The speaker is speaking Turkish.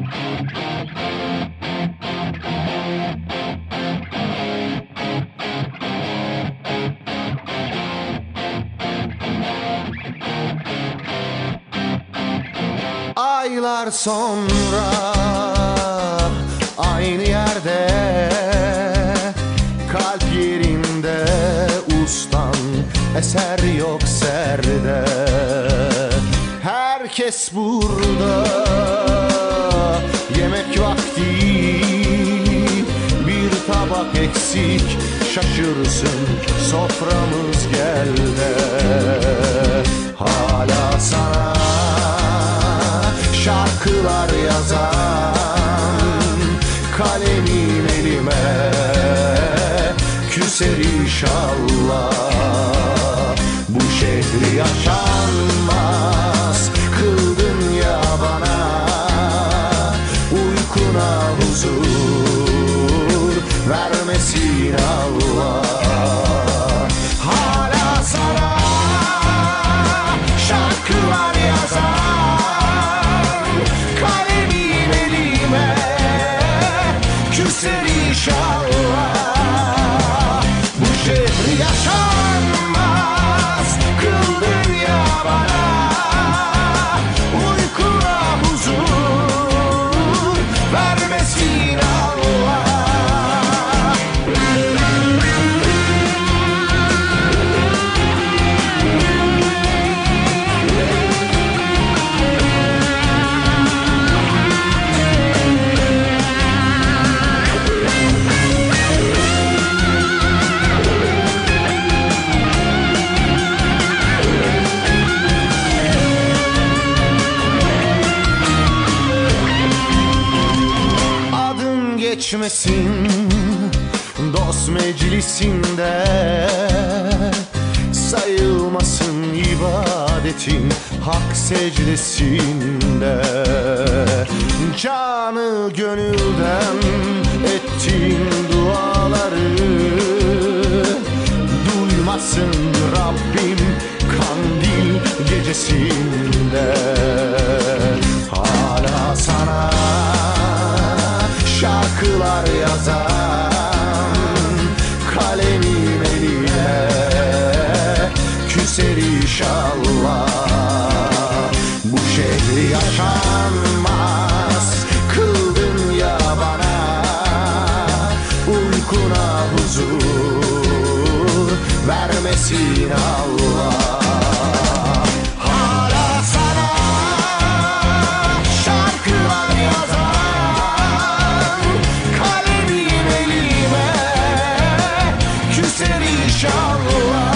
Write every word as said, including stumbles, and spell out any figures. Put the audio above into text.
Aylar sonra aynı yerde, kalp yerinde ustan, eser yok serde. Herkes burada, yemek vakti, bir tabak eksik, şaşırsın soframız geldi. Hala sana şarkılar yazan kalemim elime küser inşallah. Bu şehri yaşanmaz kıldın ya bana, uykuna huzur vermesin Allah. Hala sana şarkılar yazan kalemim elime küser inşallah. Bu şehri yaşanmaz kıldın ya bana, uykuna huzur vermesin Allah. Geçmesin dost meclisinde, sayılmasın ibadetin hak secdesinde. Canı gönülden ettiğin duaları duymasın Rabbim kandil gecesinde. Hala sana şarkılar yazan kalemim elime küser inşallah. Bu şehri yaşanmaz kıldın ya bana, uykuna huzur vermesin Allah. Hala sana şarkılar yazan kalemim elime küser inşallah.